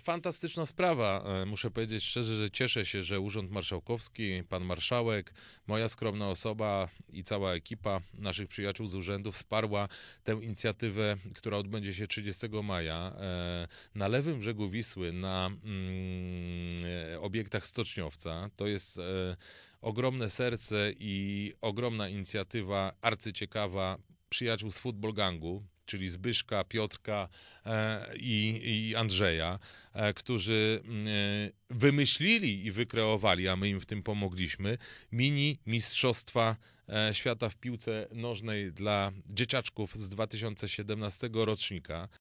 fantastyczna sprawa. Muszę powiedzieć szczerze, że cieszę się, że Urząd Marszałkowski, pan marszałek, moja skromna osoba i cała ekipa naszych przyjaciół z urzędu wsparła tę inicjatywę, która odbędzie się 30 maja na lewym brzegu Wisły, na obiektach Stoczniowca. To jest ogromne serce i ogromna inicjatywa, arcyciekawa przyjaciół z Football Gangu, czyli Zbyszka, Piotrka i Andrzeja, którzy wymyślili i wykreowali, a my im w tym pomogliśmy, mini mistrzostwa świata w piłce nożnej dla dzieciaczków z 2017 rocznika.